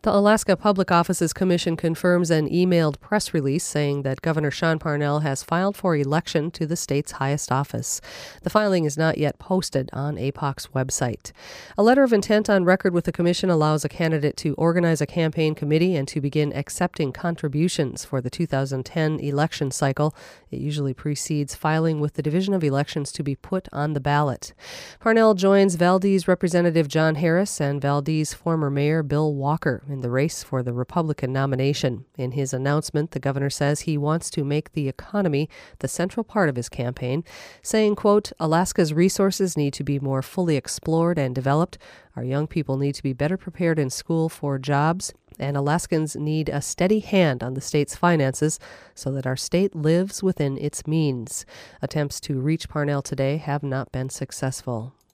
The Alaska Public Offices Commission confirms an emailed press release saying that Governor Sean Parnell has filed for election to the state's highest office. The filing is not yet posted on APOC's website. A letter of intent on record with the commission allows a candidate to organize a campaign committee and to begin accepting contributions for the 2010 election cycle. It usually precedes filing with the Division of Elections to be put on the ballot. Parnell joins Valdez Representative John Harris and Valdez former Mayor Bill Walker in the race for the Republican nomination. In his announcement, the governor says he wants to make the economy the central part of his campaign, saying, quote, "Alaska's resources need to be more fully explored and developed. Our young people need to be better prepared in school for jobs, and Alaskans need a steady hand on the state's finances so that our state lives within its means." Attempts to reach Parnell today have not been successful.